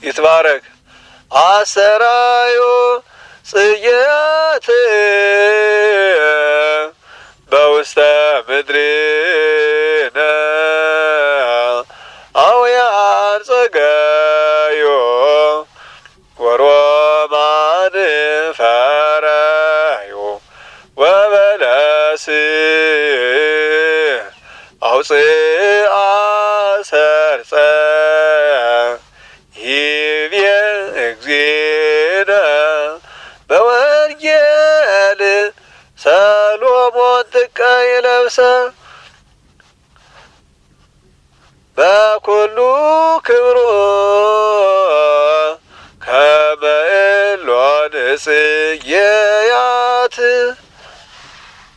ይትባረክ አሰራዮ ጽጌያት በውስተ ምድሪነ አውያን ጸጋዮ ወሮማን ፈራዮ ወበለስ አውፅአ ሰርፀ ይቤ እግዚእነ በወንጌል ሰሎሞን ጥቀ ይለብሰ በኩሉ ክብሮ ከመ እሎን ጽጌያት